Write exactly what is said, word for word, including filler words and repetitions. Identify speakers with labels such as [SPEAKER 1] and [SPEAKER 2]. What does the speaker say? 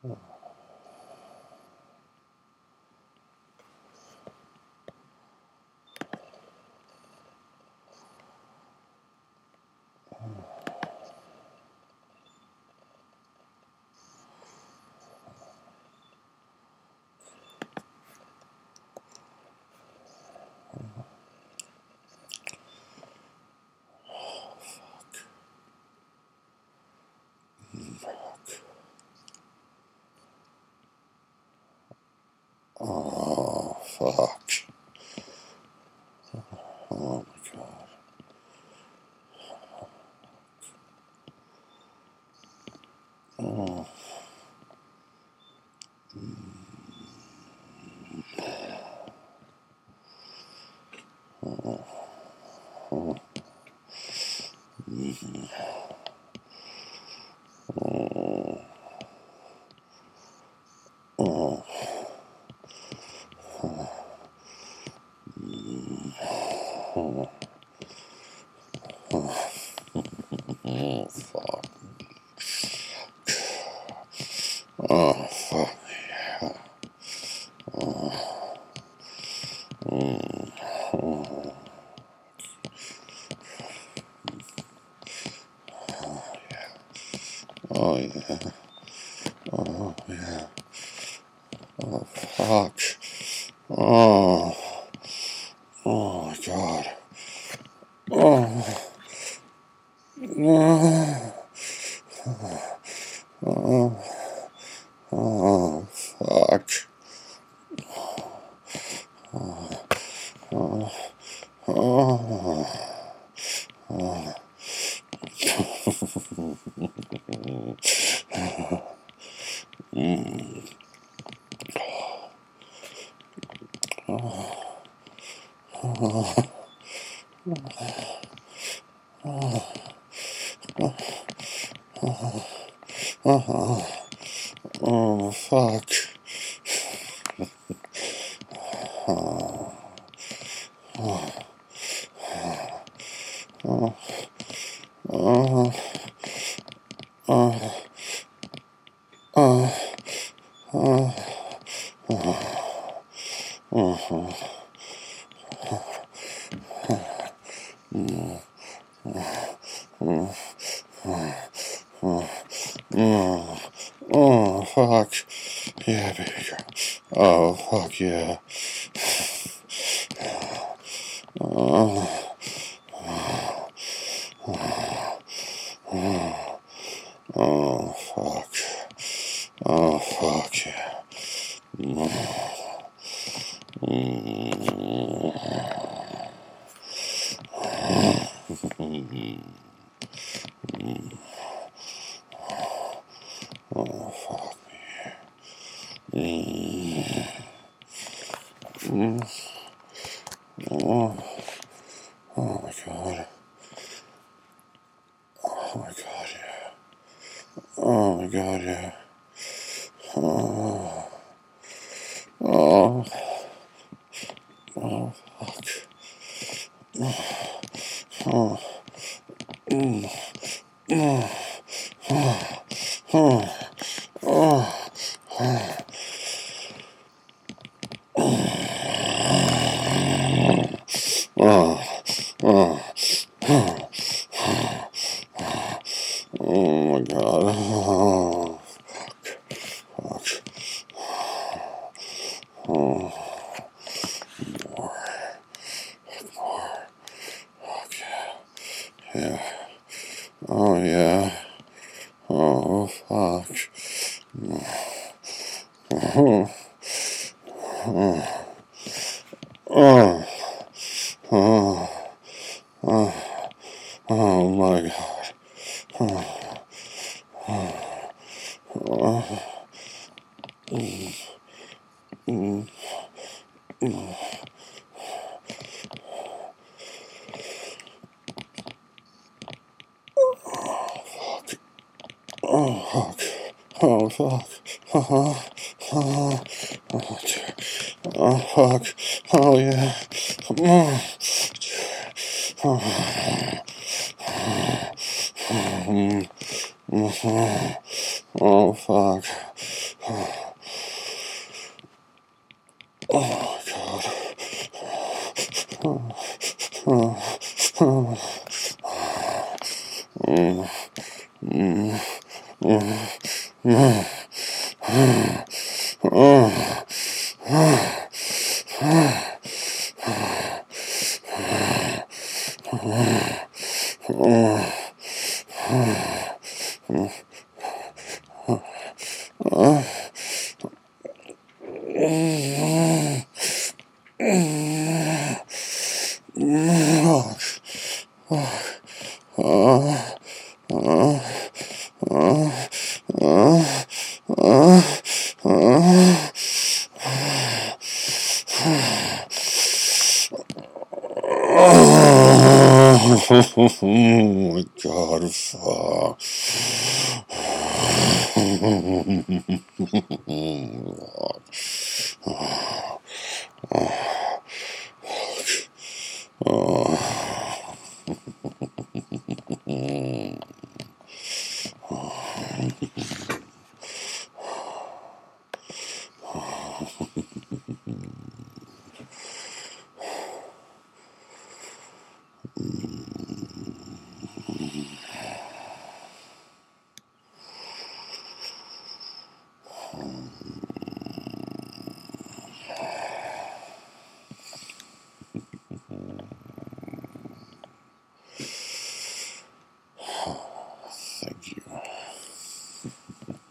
[SPEAKER 1] Oh, fuck. Oh, my God. Oh. Oh. Oh. Mm-hmm. Oh. Oh. Oh. Oh. Oh, fuck. Oh, fuck. Yeah. Oh. Mm. Oh. Oh, yeah. Oh, yeah. Oh, fuck. Oh. Oh, my God. Oh. No. Oh. Oh, fuck. Oh. Oh. Oh. Oh. Mm. Oh. Oh. Oh. Oh. Oh, fuck. Oh. Oh. Oh. Oh. Oh. Oh. Oh. Oh. Mm. Mm. Oh. Oh. Oh, fuck. Yeah, baby girl. Oh, fuck yeah. Oh. Oh. Oh, fuck. Oh, fuck yeah. Mm. Oh, fuck me. Mm. Oh. Oh, my God. Oh, my God, yeah. Oh, my God, yeah. Oh. Oh. Oh, fuck. Oh. Mm. Oh. Oh. Oh. Oh. Oh. Oh. Oh, my God. Oh. Fuck. Oh. More. More. Fuck yeah. Yeah. Oh, yeah. Oh, fuck. Oh. Oh. Oh. Oh. Oh. Oh, my God. Oh. Oh. Mm. Mm. Mm. Oh, fuck. Oh, fuck. Oh, oh, oh, oh, fuck. Oh, yeah. Oh, oh, mm, mm, oh, fuck. Oh, God. Oh, oh, oh. Mm, mm, mm, mm, mm, oh my God, fuck. Thank you.